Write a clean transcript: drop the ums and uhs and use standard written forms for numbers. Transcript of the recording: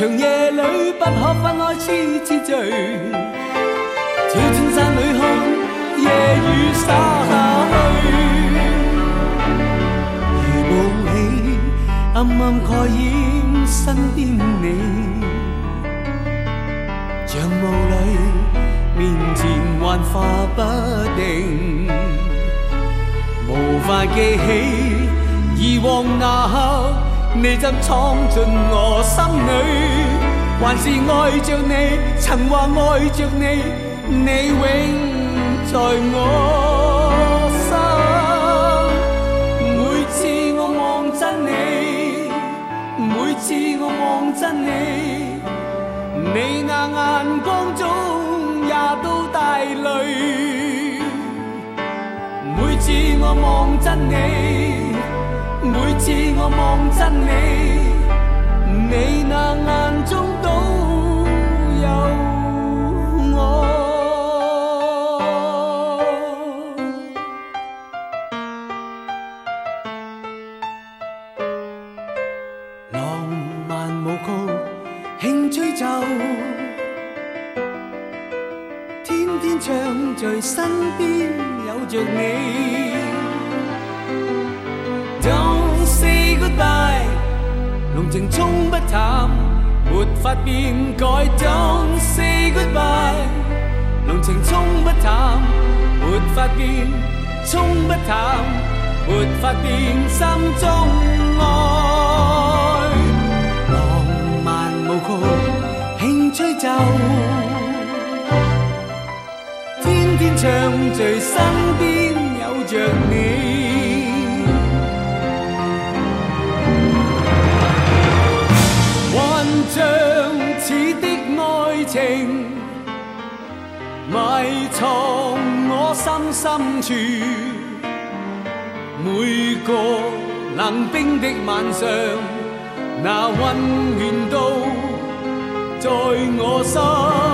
長夜裏不可分開痴痴醉，照千山裏看夜雨灑下去，如霧氣暗暗蓋掩身邊你，像霧裏面前幻化不定，無法記起以往那刻你怎闖進我心裏，還是愛着你，曾話愛着你，你永在我心。每次我望真你，每次我望真你，你那眼光中也都帶淚。每次我望真你，每次我望真你，你那眼中都有我。浪漫舞曲，輕吹奏，天天唱在身邊有着你。Don't say goodbye， 濃情沖不淡，沒法變改。Don't say goodbye， 濃情沖不淡，沒法變，沖不淡，沒法變心中愛。浪漫舞曲，輕吹奏，天天唱在身邊有着你。像似的愛情埋藏我心深處，每個冷冰的晚上，那溫暖都在我心。